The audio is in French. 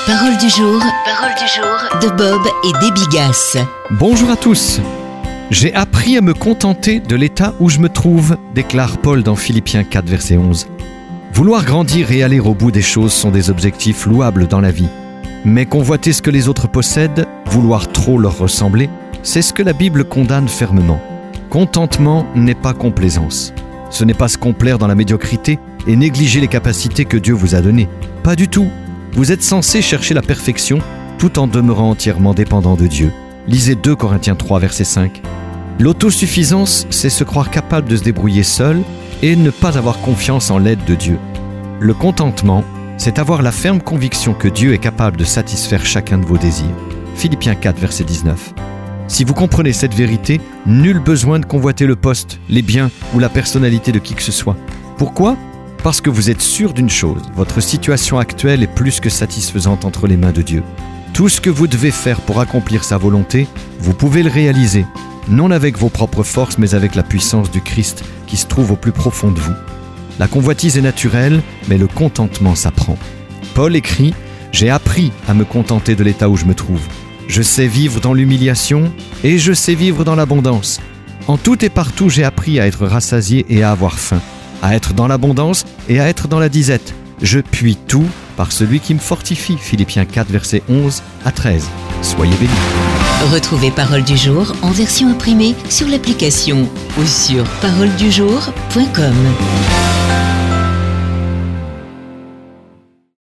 Parole du jour de Bob et Déby Gasse. Bonjour à tous. J'ai appris à me contenter de l'état où je me trouve, déclare Paul dans Philippiens 4, verset 11. Vouloir grandir et aller au bout des choses sont des objectifs louables dans la vie. Mais convoiter ce que les autres possèdent, vouloir trop leur ressembler, c'est ce que la Bible condamne fermement. Contentement n'est pas complaisance. Ce n'est pas se complaire dans la médiocrité et négliger les capacités que Dieu vous a données. Pas du tout. Vous êtes censé chercher la perfection tout en demeurant entièrement dépendant de Dieu. Lisez 2 Corinthiens 3, verset 5. L'autosuffisance, c'est se croire capable de se débrouiller seul et ne pas avoir confiance en l'aide de Dieu. Le contentement, c'est avoir la ferme conviction que Dieu est capable de satisfaire chacun de vos désirs. Philippiens 4, verset 19. Si vous comprenez cette vérité, nul besoin de convoiter le poste, les biens ou la personnalité de qui que ce soit. Pourquoi ? Parce que vous êtes sûr d'une chose, votre situation actuelle est plus que satisfaisante entre les mains de Dieu. Tout ce que vous devez faire pour accomplir sa volonté, vous pouvez le réaliser, non avec vos propres forces, mais avec la puissance du Christ qui se trouve au plus profond de vous. La convoitise est naturelle, mais le contentement s'apprend. Paul écrit « J'ai appris à me contenter de l'état où je me trouve. Je sais vivre dans l'humiliation et je sais vivre dans l'abondance. En tout et partout, j'ai appris à être rassasié et à avoir faim, à être dans l'abondance et à être dans la disette. Je puis tout par celui qui me fortifie. » Philippiens 4, versets 11 à 13. Soyez bénis. Retrouvez Parole du jour en version imprimée sur l'application ou sur paroledujour.com.